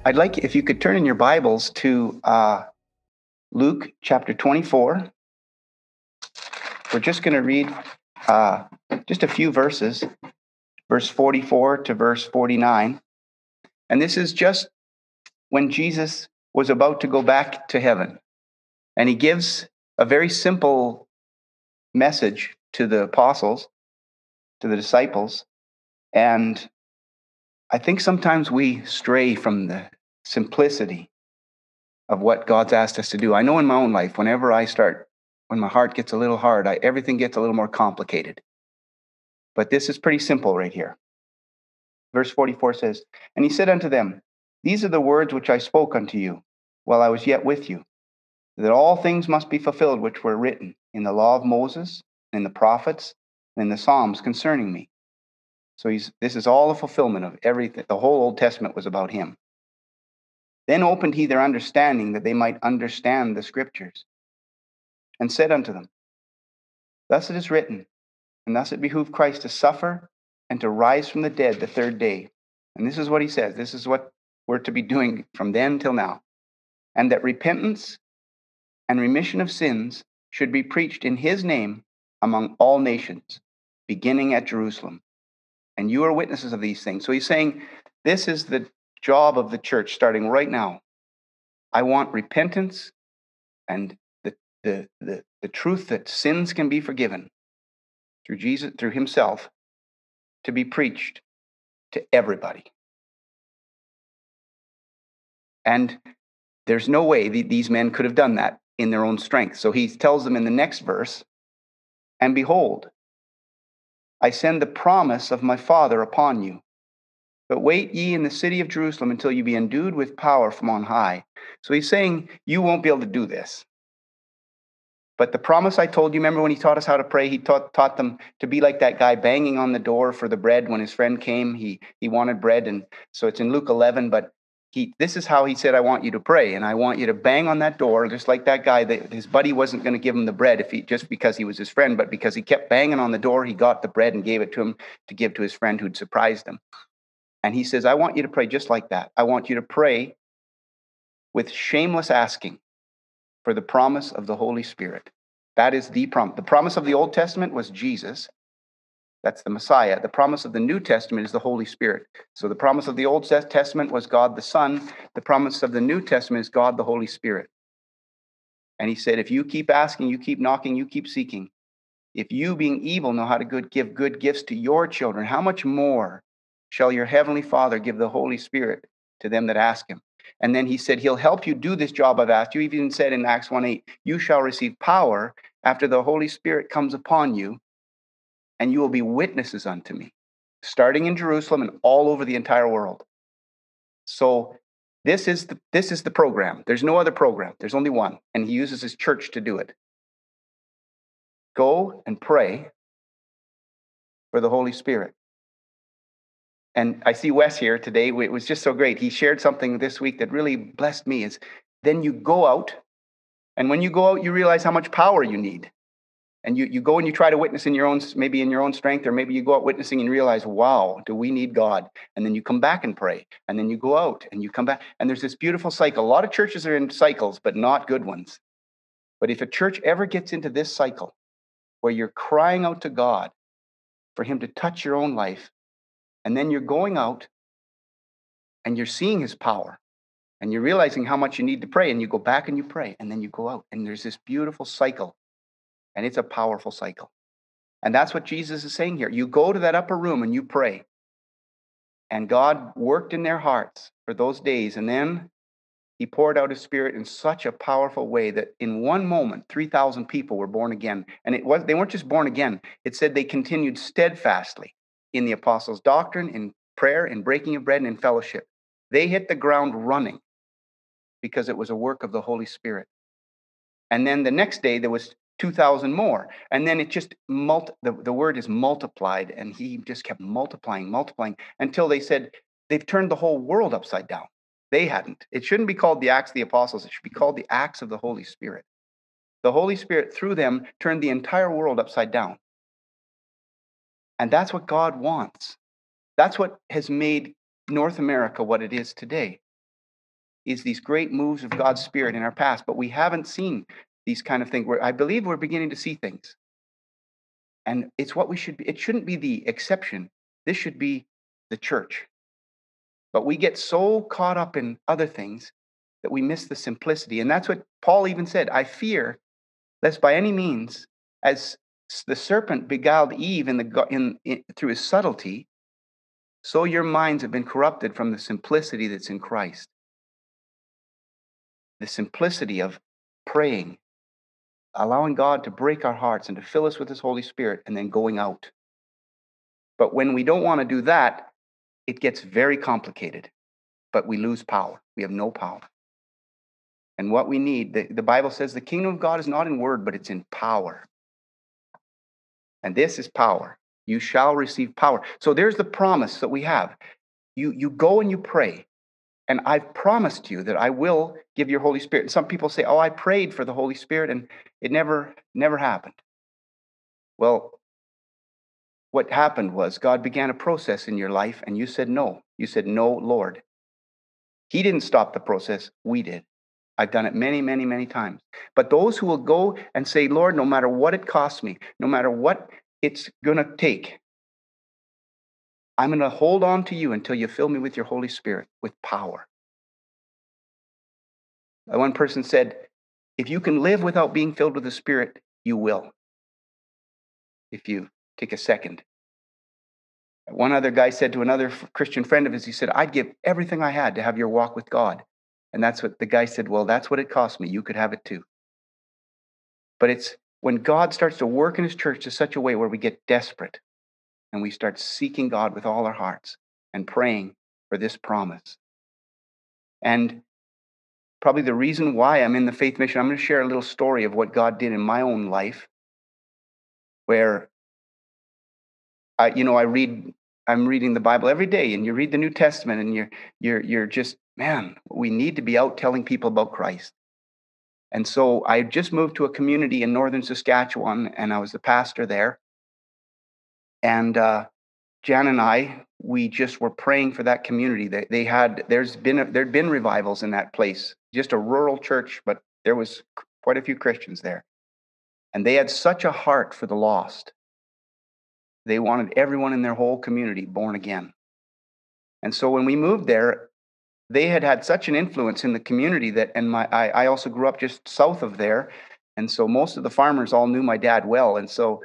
I'd like if you could turn in your Bibles to Luke chapter 24. We're just going to read just a few verses, verse 44 to verse 49. And this is just when Jesus was about to go back to heaven. And he gives a very simple message to the apostles, to the disciples. And I think sometimes we stray from the simplicity of what God's asked us to do. I know in my own life, when my heart gets a little hard, everything gets a little more complicated. But this is pretty simple right here. Verse 44 says, "And he said unto them, These are the words which I spoke unto you while I was yet with you, that all things must be fulfilled which were written in the law of Moses, in the prophets, and in the Psalms concerning me." So this is all a fulfillment of everything. The whole Old Testament was about him. Then opened he their understanding, that they might understand the scriptures, and said unto them, Thus it is written, and thus it behooved Christ to suffer and to rise from the dead the third day. And this is what he says. This is what we're to be doing from then till now. And that repentance and remission of sins should be preached in his name among all nations, beginning at Jerusalem. And you are witnesses of these things. So he's saying, this is the job of the church starting right now. I want repentance and the truth that sins can be forgiven through Jesus, through himself, to be preached to everybody. And there's no way these men could have done that in their own strength. So he tells them in the next verse, "And behold, I send the promise of my Father upon you. But wait ye in the city of Jerusalem until you be endued with power from on high." So he's saying, you won't be able to do this. But the promise I told you, remember when he taught us how to pray, he taught them to be like that guy banging on the door for the bread. When his friend came, he wanted bread. And so it's in Luke 11, but this is how he said, I want you to pray. And I want you to bang on that door, just like that guy. His buddy wasn't going to give him the bread just because he was his friend, but because he kept banging on the door, he got the bread and gave it to him to give to his friend who'd surprised him. And he says, I want you to pray just like that. I want you to pray with shameless asking for the promise of the Holy Spirit. That is the promise. The promise of the Old Testament was Jesus. That's the Messiah. The promise of the New Testament is the Holy Spirit. So the promise of the Old Testament was God the Son. The promise of the New Testament is God the Holy Spirit. And he said, if you keep asking, you keep knocking, you keep seeking. If you, being evil, know how to give good gifts to your children, how much more shall your heavenly Father give the Holy Spirit to them that ask him? And then he said, he'll help you do this job I've asked you. He even said in Acts 1:8, you shall receive power after the Holy Spirit comes upon you, and you will be witnesses unto me, starting in Jerusalem and all over the entire world. So this is the program. There's no other program. There's only one. And he uses his church to do it. Go and pray for the Holy Spirit. And I see Wes here today. It was just so great. He shared something this week that really blessed me. Is then you go out, and when you go out, you realize how much power you need. And you go and you try to witness in your own strength, or maybe you go out witnessing and realize, wow, do we need God? And then you come back and pray. And then you go out and you come back. And there's this beautiful cycle. A lot of churches are in cycles, but not good ones. But if a church ever gets into this cycle where you're crying out to God for him to touch your own life, and then you're going out and you're seeing his power, and you're realizing how much you need to pray, and you go back and you pray, and then you go out, and there's this beautiful cycle, and it's a powerful cycle. And that's what Jesus is saying here. You go to that upper room and you pray, and God worked in their hearts for those days, and then he poured out his Spirit in such a powerful way that in one moment, 3,000 people were born again. And they weren't just born again. It said they continued steadfastly in the apostles' doctrine, in prayer, in breaking of bread, and in fellowship. They hit the ground running because it was a work of the Holy Spirit. And then the next day, there was 2,000 more. And then it just, the word is multiplied, and he just kept multiplying until they said they've turned the whole world upside down. They hadn't. It shouldn't be called the Acts of the Apostles. It should be called the Acts of the Holy Spirit. The Holy Spirit, through them, turned the entire world upside down. And that's what God wants. That's what has made North America what it is today. is these great moves of God's Spirit in our past, but we haven't seen these kind of things. I believe we're beginning to see things. And it's what we should be. It shouldn't be the exception. This should be the church. But we get so caught up in other things that we miss the simplicity. And that's what Paul even said. I fear lest by any means, as the serpent beguiled Eve through his subtlety, so your minds have been corrupted from the simplicity that's in Christ. The simplicity of praying, allowing God to break our hearts and to fill us with his Holy Spirit, and then going out. But when we don't want to do that, it gets very complicated, but we lose power. We have no power. And what we need, the Bible says the kingdom of God is not in word, but it's in power. And this is power. You shall receive power. So there's the promise that we have. You go and you pray. And I've promised you that I will give your Holy Spirit. And some people say, oh, I prayed for the Holy Spirit and it never happened. Well, what happened was God began a process in your life and you said no. You said, no, Lord. He didn't stop the process. We did. I've done it many, many, many times. But those who will go and say, Lord, no matter what it costs me, no matter what it's going to take, I'm going to hold on to you until you fill me with your Holy Spirit, with power. One person said, if you can live without being filled with the Spirit, you will. If you take a second. One other guy said to another Christian friend of his, he said, I'd give everything I had to have your walk with God. And that's what the guy said, well, that's what it cost me. You could have it too. But it's when God starts to work in his church to such a way where we get desperate and we start seeking God with all our hearts and praying for this promise. And probably the reason why I'm in the faith mission, I'm going to share a little story of what God did in my own life, where I'm reading the Bible every day, and you read the New Testament, and you're just, man, we need to be out telling people about Christ. And so I just moved to a community in northern Saskatchewan, and I was the pastor there. And Jan and I, we just were praying for that community. There'd been revivals in that place, just a rural church, but there was quite a few Christians there. And they had such a heart for the lost. They wanted everyone in their whole community born again. And so when we moved there, they had such an influence in the community that, and I also grew up just south of there. And so most of the farmers all knew my dad well. And so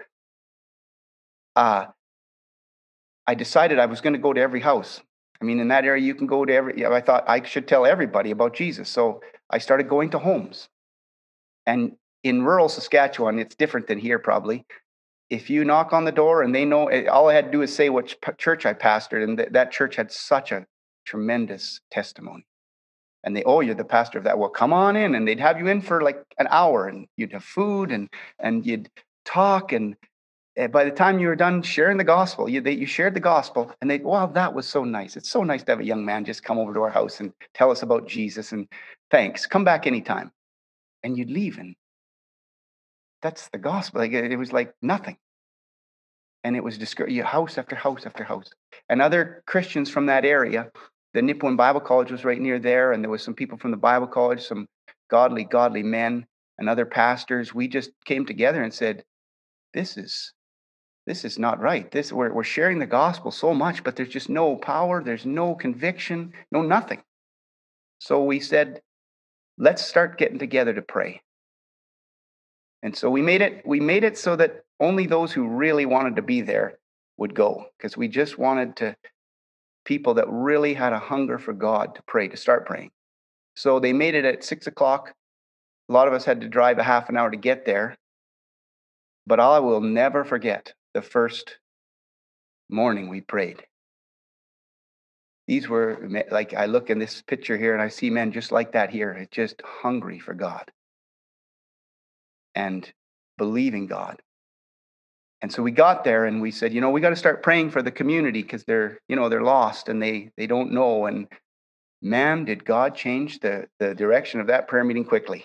I decided I was going to go to every house. I mean, in that area, you can go to I thought I should tell everybody about Jesus. So I started going to homes. And in rural Saskatchewan, it's different than here probably. If you knock on the door and they know, all I had to do is say which church I pastored, and that church had such a tremendous testimony. And you're the pastor of that. Well, come on in. And they'd have you in for like an hour, and you'd have food and you'd talk. And by the time you were done sharing the gospel, you shared the gospel, and wow, that was so nice. It's so nice to have a young man just come over to our house and tell us about Jesus, and thanks, come back anytime. And you'd leave, and that's the gospel. Like, it was like nothing. And it was house after house after house. And other Christians from that area, the Nipawin Bible College was right near there, and there was some people from the Bible College, some godly men, and other pastors. We just came together and said, this is not right. We're sharing the gospel so much, but there's just no power, there's no conviction, no nothing. So we said, let's start getting together to pray. And so we made it so that only those who really wanted to be there would go, because we just wanted people that really had a hunger for God to pray, to start praying. So they made it at 6:00. A lot of us had to drive a half an hour to get there. But I will never forget the first morning we prayed. These were, like, I look in this picture here and I see men just like that here, just hungry for God and believing God. And so we got there and we said, we got to start praying for the community, because they're lost and they don't know. And man, did God change the direction of that prayer meeting quickly.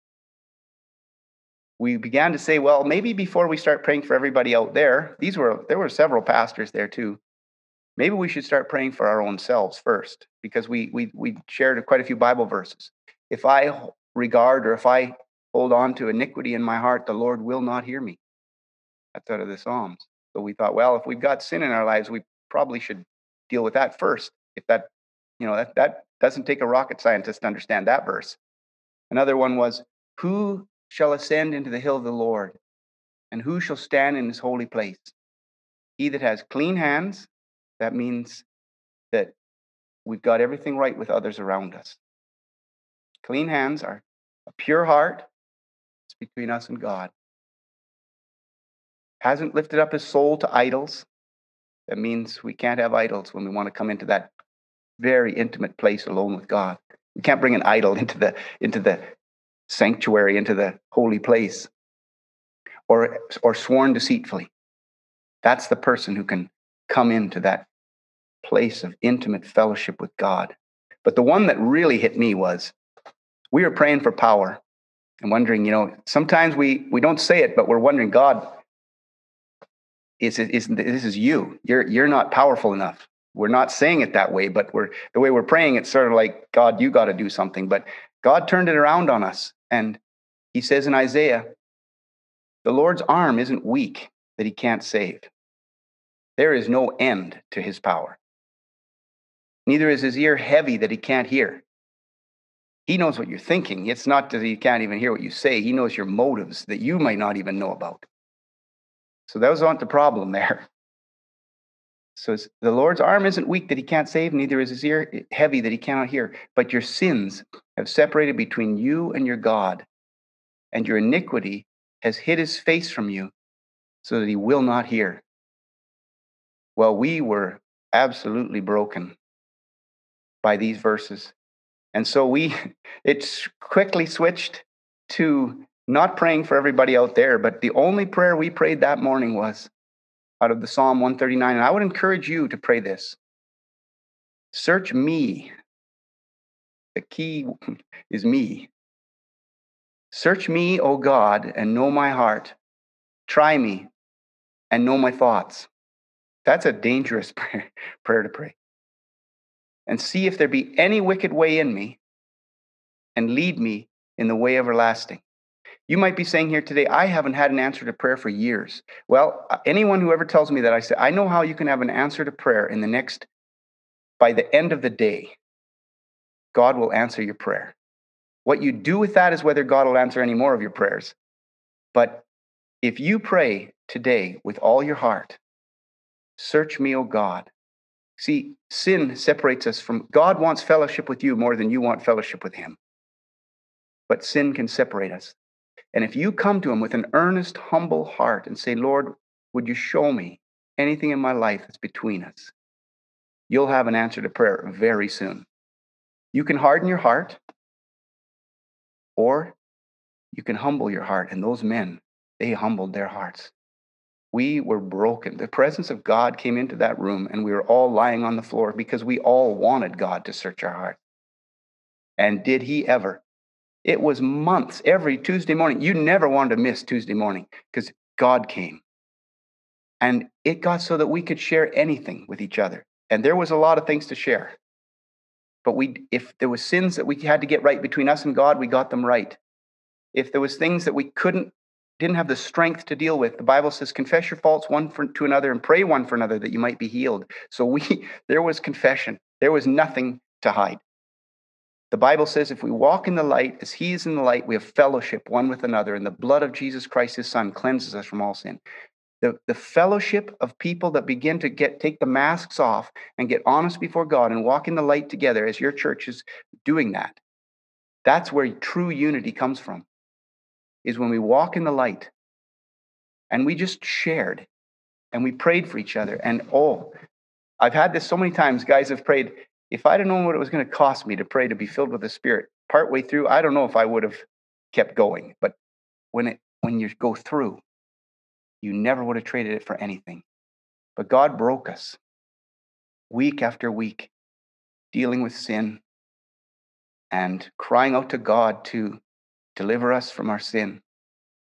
We began to say, well, maybe before we start praying for everybody out there, there were several pastors there too. Maybe we should start praying for our own selves first, because we shared quite a few Bible verses. If I regard or if I hold on to iniquity in my heart, the Lord will not hear me. That's out of the Psalms. So we thought, well, if we've got sin in our lives, we probably should deal with that first. If that, that doesn't take a rocket scientist to understand that verse. Another one was, who shall ascend into the hill of the Lord, and who shall stand in his holy place? He that has clean hands, that means that we've got everything right with others around us. Clean hands are a pure heart. It's between us and God. Hasn't lifted up his soul to idols. That means we can't have idols when we want to come into that very intimate place alone with God. We can't bring an idol into the sanctuary, into the holy place, or sworn deceitfully. That's the person who can come into that place of intimate fellowship with God. But the one that really hit me was, we were praying for power and wondering, sometimes we don't say it, but we're wondering, God, this is you. You're not powerful enough. We're not saying it that way, but the way we're praying, it's sort of like, God, you got to do something. But God turned it around on us. And he says in Isaiah, the Lord's arm isn't weak that he can't save. There is no end to his power. Neither is his ear heavy that he can't hear. He knows what you're thinking. It's not that he can't even hear what you say. He knows your motives that you might not even know about. So that wasn't the problem there. So the Lord's arm isn't weak that he can't save, neither is his ear heavy that he cannot hear. But your sins have separated between you and your God, and your iniquity has hid his face from you so that he will not hear. Well, we were absolutely broken by these verses. And so it's quickly switched to not praying for everybody out there, but the only prayer we prayed that morning was out of the Psalm 139. And I would encourage you to pray this. Search me. The key is me. Search me, O God, and know my heart. Try me and know my thoughts. That's a dangerous prayer to pray. And see if there be any wicked way in me, and lead me in the way everlasting. You might be saying here today, I haven't had an answer to prayer for years. Well, anyone who ever tells me that, I say, I know how you can have an answer to prayer by the end of the day. God will answer your prayer. What you do with that is whether God will answer any more of your prayers. But if you pray today with all your heart, search me, O God. See, sin separates us from God. Wants fellowship with you more than you want fellowship with him. But sin can separate us. And if you come to him with an earnest, humble heart and say, Lord, would you show me anything in my life that's between us? You'll have an answer to prayer very soon. You can harden your heart, or you can humble your heart. And those men, they humbled their hearts. We were broken. The presence of God came into that room, and we were all lying on the floor because we all wanted God to search our heart. And did he ever? It was months, every Tuesday morning. You never wanted to miss Tuesday morning because God came. And it got so that we could share anything with each other. And there was a lot of things to share. But if there was sins that we had to get right between us and God, we got them right. If there was things that we didn't have the strength to deal with, the Bible says, confess your faults one to another and pray one for another that you might be healed. So there was confession. There was nothing to hide. The Bible says if we walk in the light as he is in the light, we have fellowship one with another, and the blood of Jesus Christ, his son, cleanses us from all sin. The fellowship of people that begin to take the masks off and get honest before God and walk in the light together, as your church is doing that, that's where true unity comes from, is when we walk in the light and we just shared and we prayed for each other. And I've had this so many times. Guys have prayed, if I'd have known what it was going to cost me to pray to be filled with the Spirit, partway through, I don't know if I would have kept going. But when you go through, you never would have traded it for anything. But God broke us week after week, dealing with sin and crying out to God to deliver us from our sin.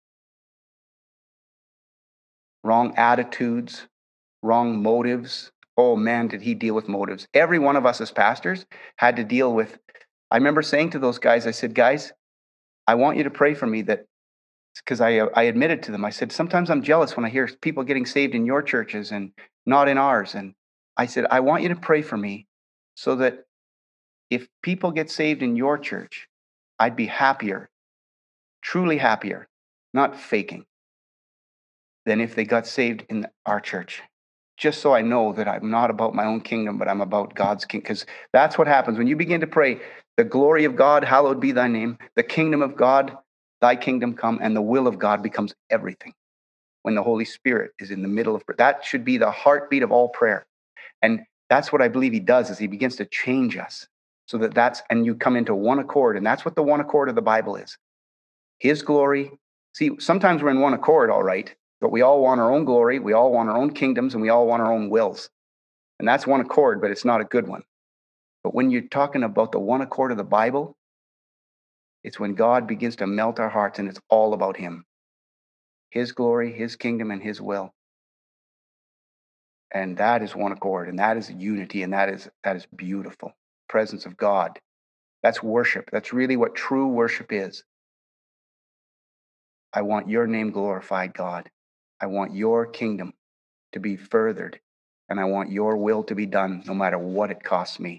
Wrong attitudes, wrong motives, Oh man, did he deal with motives. Every one of us as pastors had to deal with, I remember saying to those guys, I said, guys, I want you to pray for me that, because I admitted to them, I said, sometimes I'm jealous when I hear people getting saved in your churches and not in ours. And I said, I want you to pray for me so that if people get saved in your church, I'd be happier, truly happier, not faking, than if they got saved in our church. Just so I know that I'm not about my own kingdom, but I'm about God's kingdom. Because that's what happens when you begin to pray, the glory of God, hallowed be thy name, the kingdom of God, thy kingdom come, and the will of God becomes everything. When the Holy Spirit is in the middle of prayer, that should be the heartbeat of all prayer. And that's what I believe he does, is he begins to change us so and you come into one accord. And that's what the one accord of the Bible is. His glory. See, sometimes we're in one accord, all right, but we all want our own glory, we all want our own kingdoms, and we all want our own wills. And that's one accord, but it's not a good one. But when you're talking about the one accord of the Bible, it's when God begins to melt our hearts and it's all about him. His glory, his kingdom, and his will. And that is one accord, and that is unity, and that is beautiful. Presence of God. That's worship. That's really what true worship is. I want your name glorified, God. I want your kingdom to be furthered, and I want your will to be done no matter what it costs me.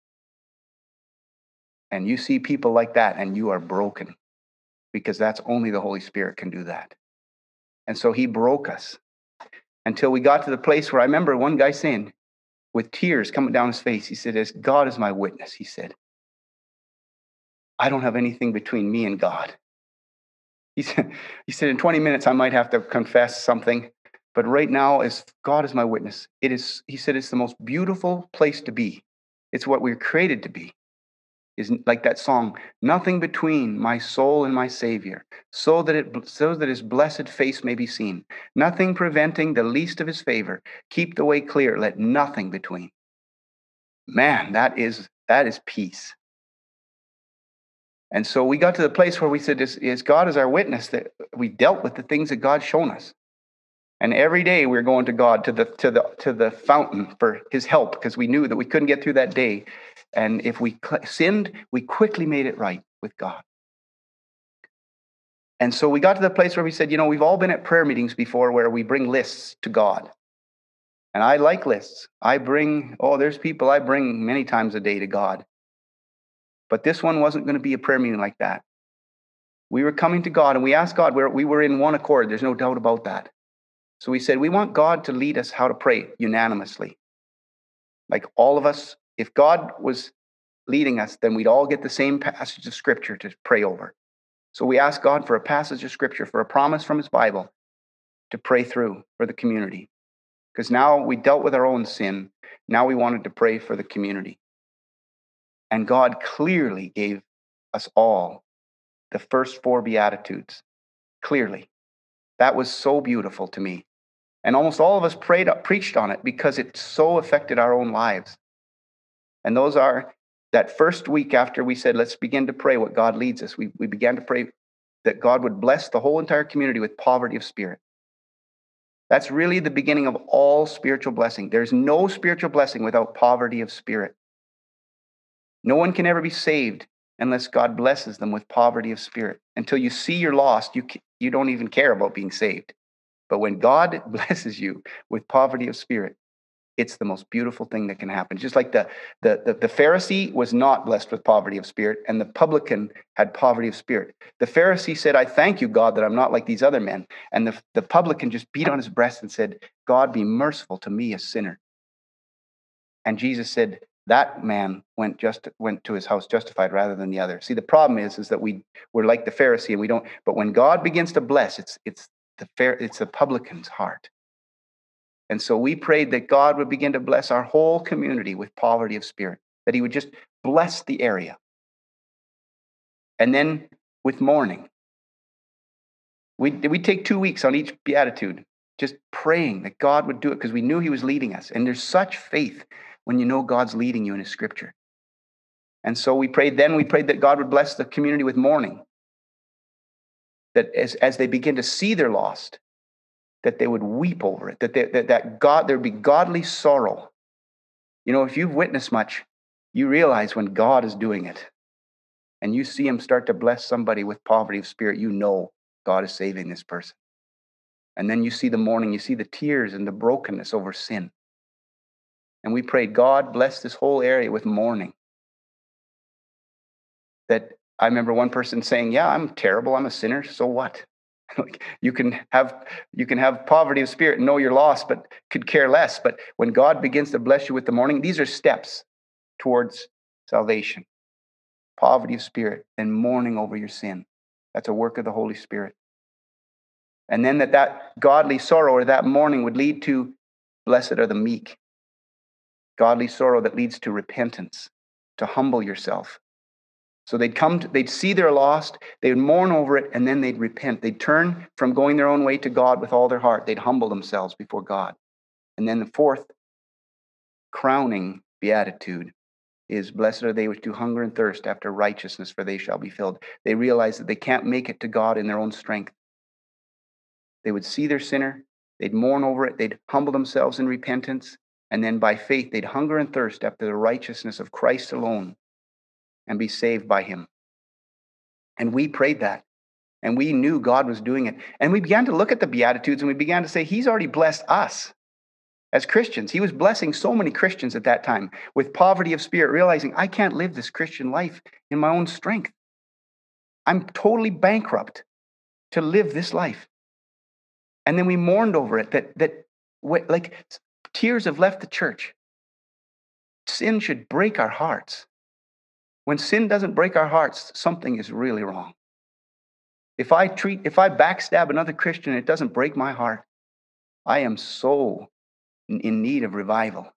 And you see people like that, and you are broken, because that's only the Holy Spirit can do that. And so he broke us until we got to the place where I remember one guy saying, with tears coming down his face, he said, as God is my witness, he said, I don't have anything between me and God. He said, in 20 minutes, I might have to confess something. But right now, as God is my witness, he said, it's the most beautiful place to be. It's what we're created to be. Is like that song, nothing between my soul and my Savior, so that his blessed face may be seen. Nothing preventing the least of his favor. Keep the way clear, let nothing between. Man, that is peace. And so we got to the place where we said, is God as our witness, that we dealt with the things that God's shown us. And every day we're going to God, to the fountain for his help, because we knew that we couldn't get through that day. And if we sinned, we quickly made it right with God. And so we got to the place where we said, we've all been at prayer meetings before where we bring lists to God. And I like lists. There's people I bring many times a day to God. But this one wasn't going to be a prayer meeting like that. We were coming to God and we asked God, we were in one accord. There's no doubt about that. So we said, we want God to lead us how to pray unanimously. Like all of us, if God was leading us, then we'd all get the same passage of scripture to pray over. So we asked God for a passage of scripture, for a promise from his Bible to pray through for the community. Because now we dealt with our own sin. Now we wanted to pray for the community. And God clearly gave us all the first 4 Beatitudes. Clearly. That was so beautiful to me. And almost all of us preached on it because it so affected our own lives. And those are that first week after we said, let's begin to pray what God leads us. We began to pray that God would bless the whole entire community with poverty of spirit. That's really the beginning of all spiritual blessing. There's no spiritual blessing without poverty of spirit. No one can ever be saved unless God blesses them with poverty of spirit. Until you see you're lost, you don't even care about being saved. But when God blesses you with poverty of spirit, it's the most beautiful thing that can happen. Just like the Pharisee was not blessed with poverty of spirit, and the publican had poverty of spirit. The Pharisee said, I thank you, God, that I'm not like these other men. And the publican just beat on his breast and said, God, be merciful to me, a sinner. And Jesus said, that man went to his house justified rather than the other. See, the problem is that we're like the Pharisee and we don't. But when God begins to bless, it's the publican's heart. And so we prayed that God would begin to bless our whole community with poverty of spirit, that he would just bless the area. And then with mourning, we take 2 weeks on each beatitude, just praying that God would do it because we knew he was leading us. And there's such faith when you know God's leading you in his scripture. And so we prayed that God would bless the community with mourning, that as they begin to see they're lost, that they would weep over it, that there'd be godly sorrow You know, if you've witnessed much, you realize when God is doing it and you see him start to bless somebody with poverty of spirit, you know God is saving this person. And then you see the mourning, you see the tears and the brokenness over sin. And we prayed, God bless this whole area with mourning. That I remember one person saying, yeah, I'm terrible, I'm a sinner, so what? Like, you can have poverty of spirit and know you're lost, but could care less. But when God begins to bless you with the mourning, these are steps towards salvation. Poverty of spirit and mourning over your sin. That's a work of the Holy Spirit. And then that godly sorrow or that mourning would lead to, blessed are the meek. Godly sorrow that leads to repentance, to humble yourself. So they'd see they're lost, they would mourn over it, and then they'd repent. They'd turn from going their own way to God with all their heart. They'd humble themselves before God. And then the fourth crowning beatitude is, blessed are they which do hunger and thirst after righteousness, for they shall be filled. They realize that they can't make it to God in their own strength. They would see their sinner, they'd mourn over it, they'd humble themselves in repentance, and then by faith they'd hunger and thirst after the righteousness of Christ alone and be saved by him. And we prayed that. And we knew God was doing it. And we began to look at the Beatitudes and we began to say, he's already blessed us as Christians. He was blessing so many Christians at that time with poverty of spirit, realizing I can't live this Christian life in my own strength. I'm totally bankrupt to live this life. And then we mourned over it, that like tears have left the church. Sin should break our hearts. When sin doesn't break our hearts, something is really wrong. If I backstab another Christian and it doesn't break my heart, I am so in need of revival.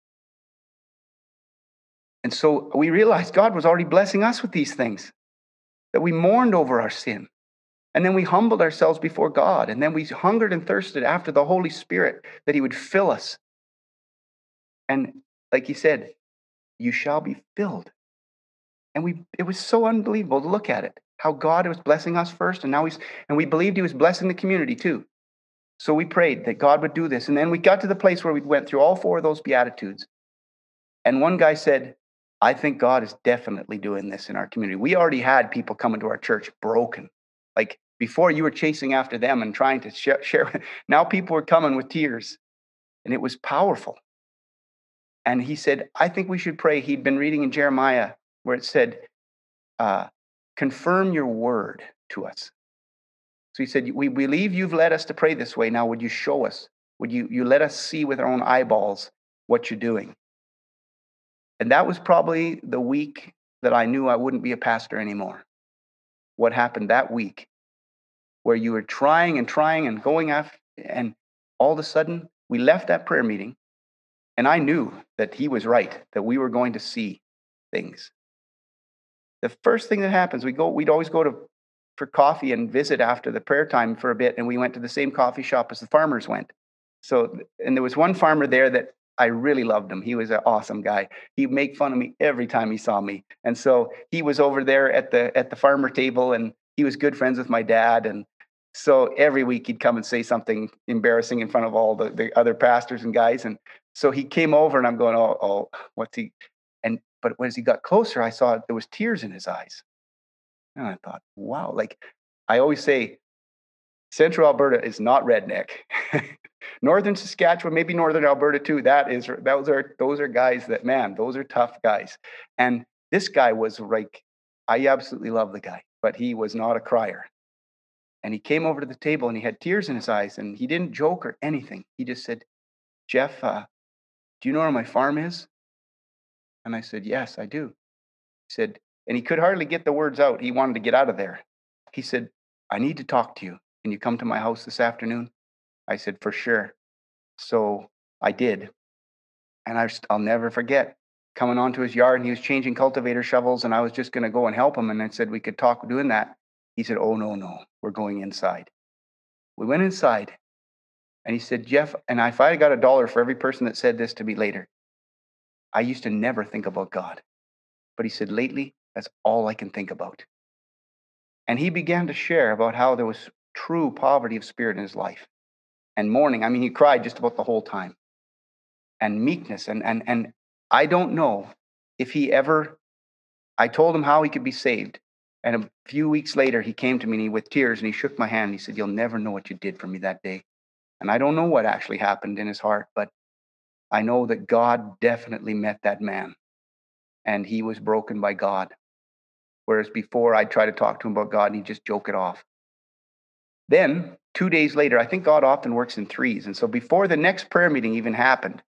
And so we realized God was already blessing us with these things, that we mourned over our sin. And then we humbled ourselves before God. And then we hungered and thirsted after the Holy Spirit, that he would fill us. And like he said, you shall be filled. And it was so unbelievable to look at it, how God was blessing us first, and we believed he was blessing the community too. So we prayed that God would do this. And then we got to the place where we went through all four of those Beatitudes. And one guy said, I think God is definitely doing this in our community. We already had people coming to our church broken. Like before, you were chasing after them and trying to share. Now people were coming with tears. And it was powerful. And he said, I think we should pray. He'd been reading in Jeremiah where it said, confirm your word to us. So he said, we believe you've led us to pray this way. Now, would you show us? Would you let us see with our own eyeballs what you're doing? And that was probably the week that I knew I wouldn't be a pastor anymore. What happened that week, where you were trying and going after, and all of a sudden we left that prayer meeting, and I knew that he was right, that we were going to see things. The first thing that happens, we'd always go for coffee and visit after the prayer time for a bit, and we went to the same coffee shop as the farmers went. So, and there was one farmer there that I really loved him. He was an awesome guy. He'd make fun of me every time he saw me. And so he was over there at the farmer table, and he was good friends with my dad. And so every week he'd come and say something embarrassing in front of all the other pastors and guys. And so he came over, and I'm going, oh, what's he? But as he got closer, I saw there was tears in his eyes. And I thought, wow, like I always say, Central Alberta is not redneck. Northern Saskatchewan, maybe Northern Alberta too. Those are guys that, man, those are tough guys. And this guy was like, I absolutely love the guy, but he was not a crier. And he came over to the table and he had tears in his eyes, and he didn't joke or anything. He just said, Jeff, do you know where my farm is? And I said, yes, I do. He said, and he could hardly get the words out. He wanted to get out of there. He said, I need to talk to you. Can you come to my house this afternoon? I said, for sure. So I did. And I'll never forget coming onto his yard, and he was changing cultivator shovels, and I was just going to go and help him. And I said, we could talk doing that. He said, oh, no, we're going inside. We went inside, and he said, Jeff, and if I got $1 for every person that said this to me later, I used to never think about God. But he said, lately, that's all I can think about. And he began to share about how there was true poverty of spirit in his life. And mourning, I mean, he cried just about the whole time. And meekness. And I don't know if I told him how he could be saved. And a few weeks later, he came to me with tears and he shook my hand. And he said, "You'll never know what you did for me that day." And I don't know what actually happened in his heart, but I know that God definitely met that man and he was broken by God. Whereas before I'd try to talk to him about God and he'd just joke it off. Then 2 days later, I think God often works in threes. And so before the next prayer meeting even happened,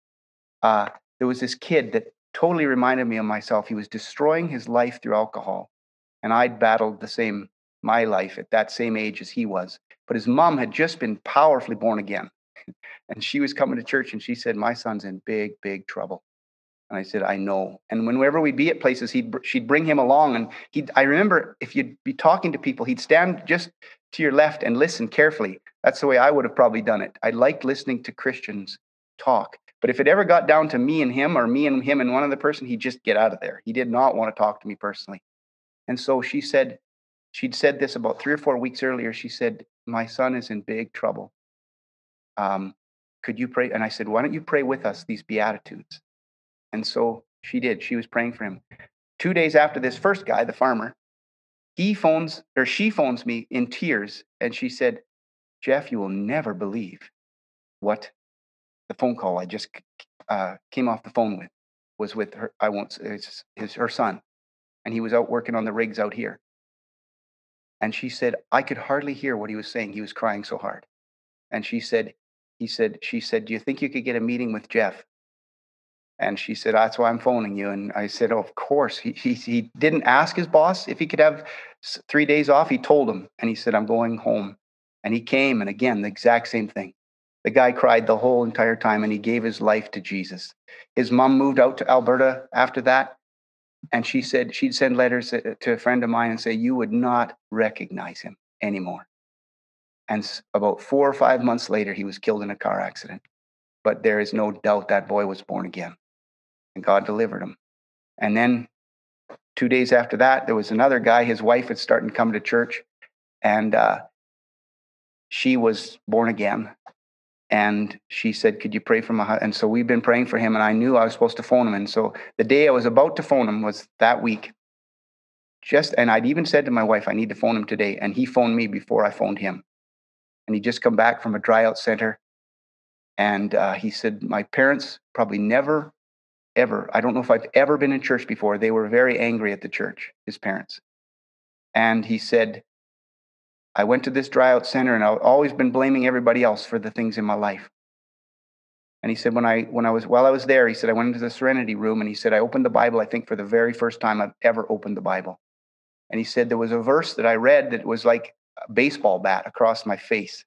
there was this kid that totally reminded me of myself. He was destroying his life through alcohol. And I'd battled my life at that same age as he was. But his mom had just been powerfully born again. And she was coming to church and she said, "My son's in big, big trouble." And I said, "I know." And whenever we'd be at places, she'd bring him along. And I remember if you'd be talking to people, he'd stand just to your left and listen carefully. That's the way I would have probably done it. I liked listening to Christians talk. But if it ever got down to me and him or me and him and one other person, he'd just get out of there. He did not want to talk to me personally. And so she'd said this about 3 or 4 weeks earlier. She said, "My son is in big trouble. Could you pray?" And I said, "Why don't you pray with us these Beatitudes?" And so she did. She was praying for him. 2 days after this first guy, the farmer, she phones me in tears. And she said, "Jeff, you will never believe what the phone call I just came off the phone with was with her. I won't say her son. And he was out working on the rigs out here." And she said, "I could hardly hear what he was saying. He was crying so hard." And she said, "Do you think you could get a meeting with Jeff?" And she said, "That's why I'm phoning you." And I said, "Oh, of course." He didn't ask his boss if he could have 3 days off. He told him, and he said, "I'm going home." And he came, and again, the exact same thing. The guy cried the whole entire time, and he gave his life to Jesus. His mom moved out to Alberta after that, and she said she'd send letters to a friend of mine and say, "You would not recognize him anymore." And about 4 or 5 months later, he was killed in a car accident. But there is no doubt that boy was born again, and God delivered him. And then 2 days after that, there was another guy. His wife had started to come to church, and she was born again. And she said, "Could you pray for my husband?" And so we've been praying for him, and I knew I was supposed to phone him. And so the day I was about to phone him was that week. And I'd even said to my wife, "I need to phone him today." And he phoned me before I phoned him. And he'd just come back from a tryout center. And he said, "My parents probably never, ever, I don't know if I've ever been in church before. They were very angry at the church, his parents." And he said, "I went to this tryout center and I've always been blaming everybody else for the things in my life." And he said, while I was there, he said, I went into the Serenity room and he said, I opened the Bible, I think for the very first time I've ever opened the Bible. And he said, there was a verse that I read that was like a baseball bat across my face.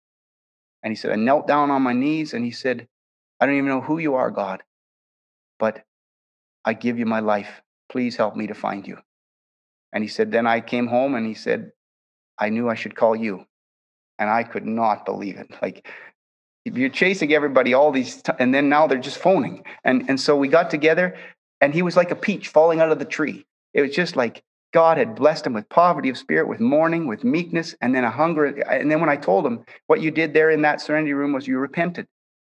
And he said, I knelt down on my knees and he said, I don't even know who you are, God, but I give you my life. Please help me to find you. And he said, then I came home and he said, I knew I should call you. And I could not believe it. Like, if you're chasing everybody all these and then now they're just phoning. And so we got together and he was like a peach falling out of the tree. It was just like God had blessed him with poverty of spirit, with mourning, with meekness, and then a hunger. And then when I told him what you did there in that Serenity room was you repented.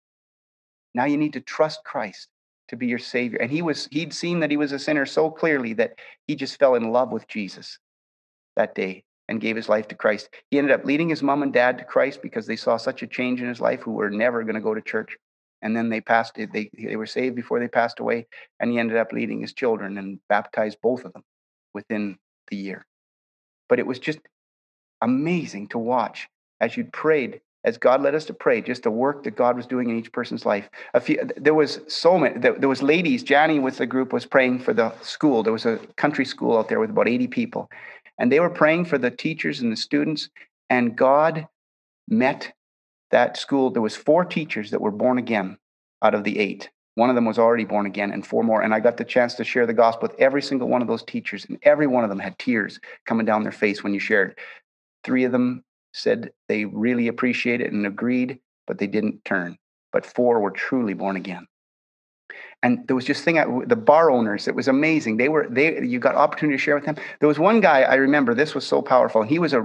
Now you need to trust Christ to be your Savior. And he'd seen that he was a sinner so clearly that he just fell in love with Jesus that day and gave his life to Christ. He ended up leading his mom and dad to Christ because they saw such a change in his life, who were never going to go to church. And then they were saved before they passed away. And he ended up leading his children and baptized both of them within the year. But it was just amazing to watch as you prayed, as God led us to pray, just the work that God was doing in each person's life. There was so many. There was ladies. Jani with the group was praying for the school. There was a country school out there with about 80 people. And they were praying for the teachers and the students, and God met that school. There was 4 teachers that were born again out of the 8. One of them was already born again, and 4 more. And I got the chance to share the gospel with every single one of those teachers, and every one of them had tears coming down their face when you shared. 3 of them said they really appreciated it and agreed, but they didn't turn. But 4 were truly born again. And there was just the bar owners, it was amazing. You got opportunity to share with them. There was one guy, I remember, this was so powerful. He was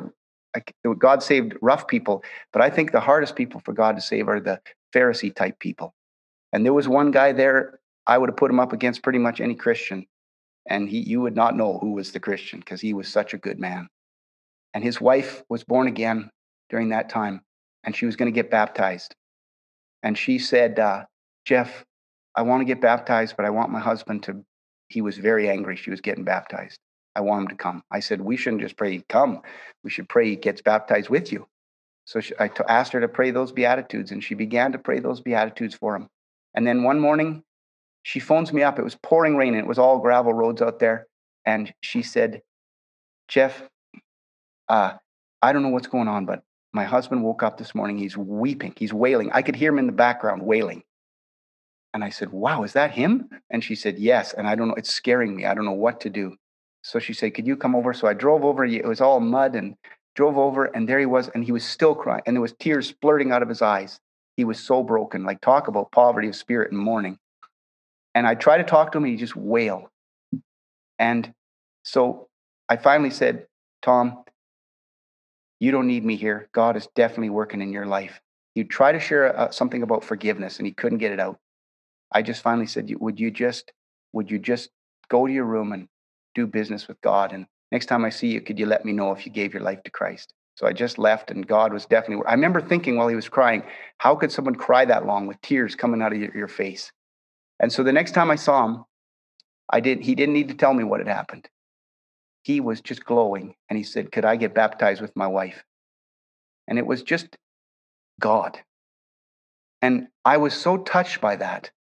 God saved rough people, but I think the hardest people for God to save are the Pharisee type people. And there was one guy there, I would have put him up against pretty much any Christian, and you would not know who was the Christian because he was such a good man. And his wife was born again during that time, and she was going to get baptized. And she said, Jeff, I want to get baptized, but I want my husband to. He was very angry. She was getting baptized. I want him to come. I said, we shouldn't just pray he'd come. We should pray he gets baptized with you. So I asked her to pray those Beatitudes, and she began to pray those Beatitudes for him. And then one morning, she phones me up. It was pouring rain, and it was all gravel roads out there. And she said, Jeff, I don't know what's going on, but my husband woke up this morning. He's weeping. He's wailing. I could hear him in the background wailing. And I said, wow, is that him? And she said, yes. And I don't know. It's scaring me. I don't know what to do. So she said, could you come over? So I drove over. It was all mud, and drove over, and there he was, and he was still crying, and there was tears splurting out of his eyes. He was so broken. Like, talk about poverty of spirit and mourning. And I tried to talk to him, and he just wailed. And so I finally said, Tom, you don't need me here. God is definitely working in your life. He'd try to share something about forgiveness, and he couldn't get it out. I just finally said, would you just go to your room and do business with God? And next time I see you, could you let me know if you gave your life to Christ? So I just left, and God was definitely. I remember thinking while he was crying, how could someone cry that long with tears coming out of your face? And so the next time I saw him, he didn't need to tell me what had happened. He was just glowing, and he said, could I get baptized with my wife? And it was just God. And I was so touched by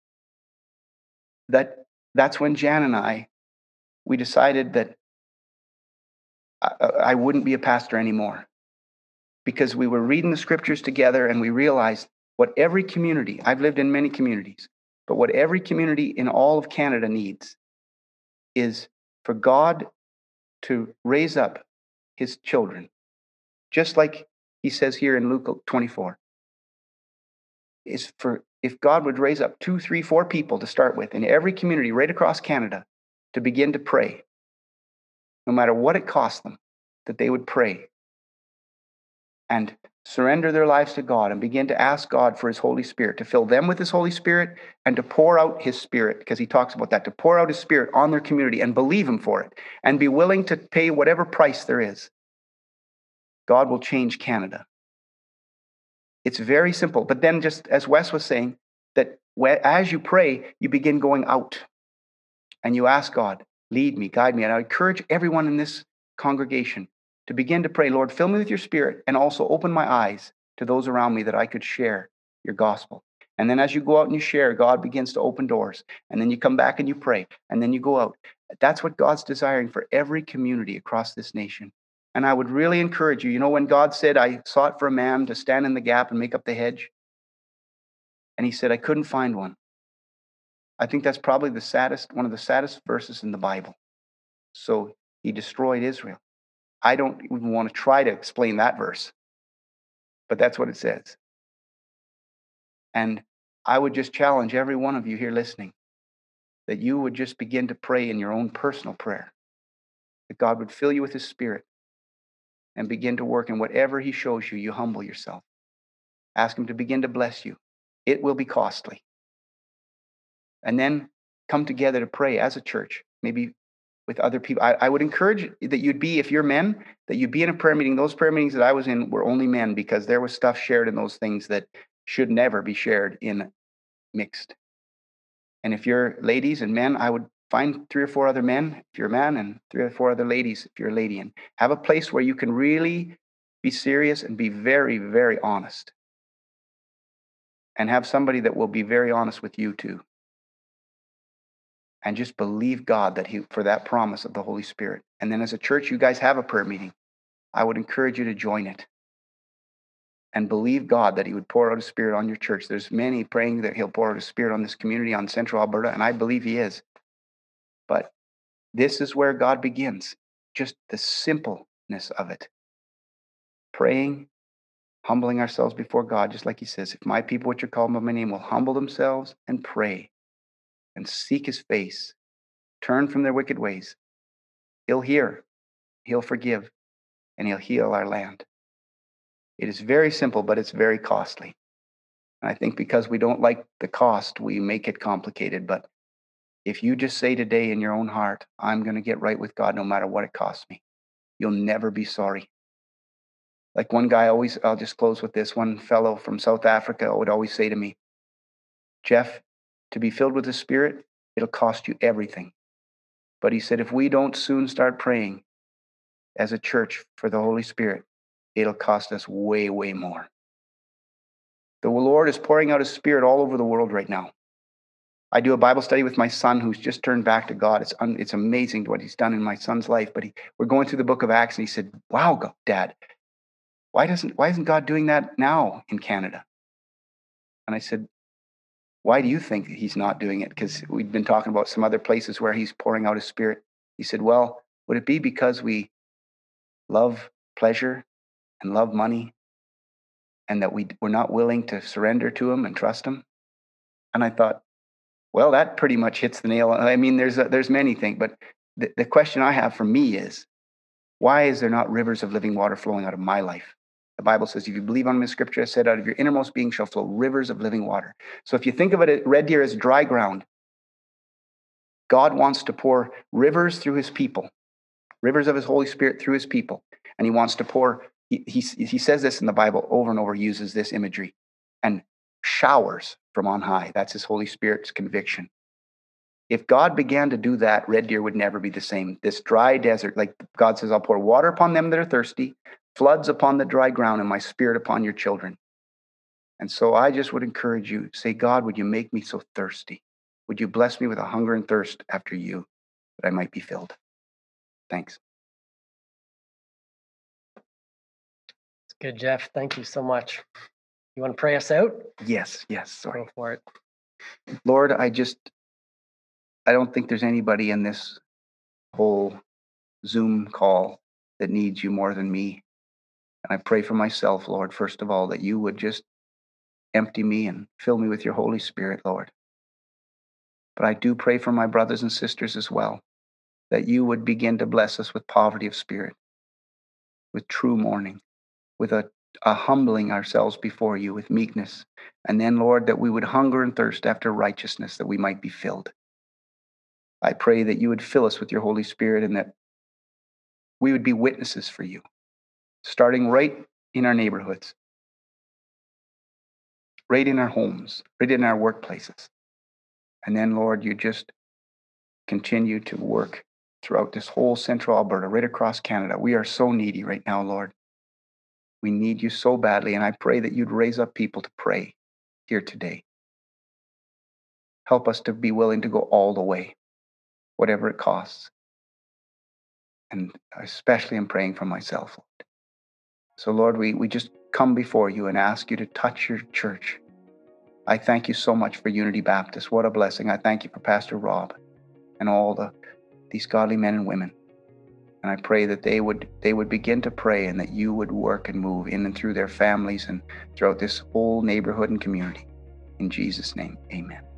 that's when Jan and we decided that I wouldn't be a pastor anymore, because we were reading the scriptures together, and we realized what every community, I've lived in many communities, but what every community in all of Canada needs is for God to raise up his children, just like he says here in Luke 24. If God would raise up 2, 3, 4 people to start with in every community right across Canada to begin to pray, no matter what it costs them, that they would pray and surrender their lives to God and begin to ask God for his Holy Spirit, to fill them with his Holy Spirit and to pour out his Spirit, because he talks about that, to pour out his Spirit on their community and believe him for it and be willing to pay whatever price there is. God will change Canada. It's very simple. But then, just as Wes was saying, that as you pray, you begin going out and you ask God, lead me, guide me. And I encourage everyone in this congregation to begin to pray, Lord, fill me with your Spirit, and also open my eyes to those around me that I could share your gospel. And then as you go out and you share, God begins to open doors. And then you come back and you pray, and then you go out. That's what God's desiring for every community across this nation. And I would really encourage you, when God said, I sought for a man to stand in the gap and make up the hedge, and he said, I couldn't find one. I think that's probably one of the saddest verses in the Bible. So he destroyed Israel. I don't even want to try to explain that verse, but that's what it says. And I would just challenge every one of you here listening that you would just begin to pray in your own personal prayer, that God would fill you with his Spirit and begin to work in whatever he shows you. You humble yourself. Ask him to begin to bless you. It will be costly. And then come together to pray as a church, maybe with other people. I would encourage that if you're men, that you'd be in a prayer meeting. Those prayer meetings that I was in were only men, because there was stuff shared in those things that should never be shared in mixed. And if you're ladies and men, I would find 3 or 4 other men if you're a man, and 3 or 4 other ladies if you're a lady, and have a place where you can really be serious and be very, very honest. And have somebody that will be very honest with you too. And just believe God for that promise of the Holy Spirit. And then as a church, you guys have a prayer meeting. I would encourage you to join it. And believe God that he would pour out his Spirit on your church. There's many praying that he'll pour out his Spirit on this community, on Central Alberta, and I believe he is. But this is where God begins. Just the simpleness of it. Praying, humbling ourselves before God, just like he says, if my people which are called by my name will humble themselves and pray and seek his face, turn from their wicked ways, he'll hear, he'll forgive, and he'll heal our land. It is very simple, but it's very costly. And I think because we don't like the cost, we make it complicated. But If you just say today in your own heart, I'm going to get right with God no matter what it costs me, you'll never be sorry. Like one guy I'll just close with this. One fellow from South Africa would always say to me, Jeff, to be filled with the Spirit, it'll cost you everything. But he said, if we don't soon start praying as a church for the Holy Spirit, it'll cost us way, way more. The Lord is pouring out His Spirit all over the world right now. I do a Bible study with my son who's just turned back to God. It's amazing what he's done in my son's life. But we're going through the book of Acts, and he said, wow, Dad, why isn't God doing that now in Canada? And I said, why do you think He's not doing it? Because we've been talking about some other places where He's pouring out His Spirit. He said, well, would it be because we love pleasure and love money and that we're not willing to surrender to Him and trust Him? And I thought, well, that pretty much hits the nail. I mean, there's many things, but the question I have for me is, why is there not rivers of living water flowing out of my life? The Bible says, if you believe on me, Scripture has said, out of your innermost being shall flow rivers of living water. So if you think of it, Red Deer as dry ground, God wants to pour rivers through His people, rivers of His Holy Spirit through His people. And He wants to pour, he says this in the Bible over and over, uses this imagery, and showers from on high. That's His Holy Spirit's conviction. If God began to do that, Red Deer would never be the same. This dry desert, like God says, I'll pour water upon them that are thirsty, floods upon the dry ground, and my Spirit upon your children. And so I just would encourage you, say, God, would you make me so thirsty? Would you bless me with a hunger and thirst after you, that I might be filled? Thanks. It's good, Jeff. Thank you so much. You want to pray us out? Yes. Sorry. Go for it. Lord, I don't think there's anybody in this whole Zoom call that needs you more than me. And I pray for myself, Lord, first of all, that you would just empty me and fill me with your Holy Spirit, Lord. But I do pray for my brothers and sisters as well, that you would begin to bless us with poverty of spirit, with true mourning, with a humbling ourselves before you, with meekness. And then, Lord, that we would hunger and thirst after righteousness, that we might be filled. I pray that you would fill us with your Holy Spirit and that we would be witnesses for you, starting right in our neighborhoods, right in our homes, right in our workplaces. And then, Lord, you just continue to work throughout this whole central Alberta, right across Canada. We are so needy right now, Lord. We need you so badly, and I pray that you'd raise up people to pray here today. Help us to be willing to go all the way, whatever it costs. And especially I'm praying for myself, Lord. So, Lord, we just come before you and ask you to touch your church. I thank you so much for Unity Baptist. What a blessing. I thank you for Pastor Rob and all these godly men and women. And I pray that they would begin to pray and that you would work and move in and through their families and throughout this whole neighborhood and community. In Jesus' name, amen.